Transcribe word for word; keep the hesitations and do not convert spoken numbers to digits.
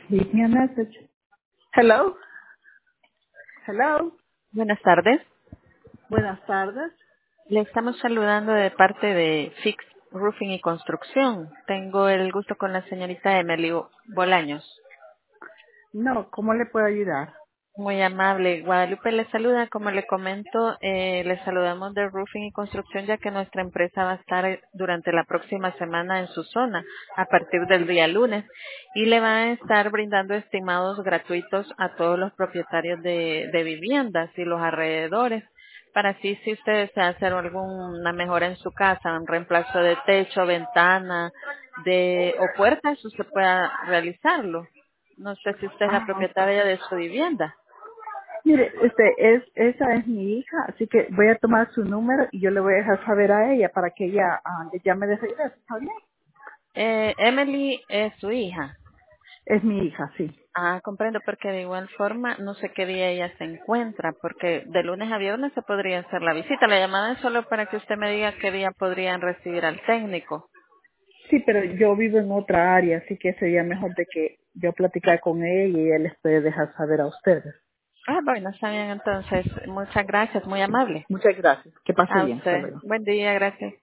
Leave me a message. Hello. Hello. Buenas tardes. Buenas tardes. Le estamos saludando de parte de Fix Roofing y Construcción. Tengo el gusto con la señorita Emily Bolaños. No, ¿cómo le puedo ayudar? Muy amable. Guadalupe le saluda. Como le comento, eh, le saludamos de Roofing y Construcción, ya que nuestra empresa va a estar eh, durante la próxima semana en su zona, a partir del día lunes, y le va a estar brindando estimados gratuitos a todos los propietarios de, de viviendas y los alrededores, para así, si usted desea hacer alguna mejora en su casa, un reemplazo de techo, ventana, de o puertas, usted pueda realizarlo. No sé si usted es la Ah, ok. propietaria de su vivienda. Mire, este, es, esa es mi hija, así que voy a tomar su número y yo le voy a dejar saber a ella para que ella ah, le llame de regreso, ¿está bien? Eh, Emily es su hija. Es mi hija, sí. Ah, comprendo, porque de igual forma no sé qué día ella se encuentra, porque de lunes a viernes se podría hacer la visita. La llamada es solo para que usted me diga qué día podrían recibir al técnico. Sí, pero yo vivo en otra área, así que sería mejor de que yo platicara con ella y ella les puede dejar saber a ustedes. Ah, bueno, está bien entonces. Muchas gracias, muy Sí. amable. Muchas gracias. Que pase A bien. Hasta usted. luego. Buen día, gracias.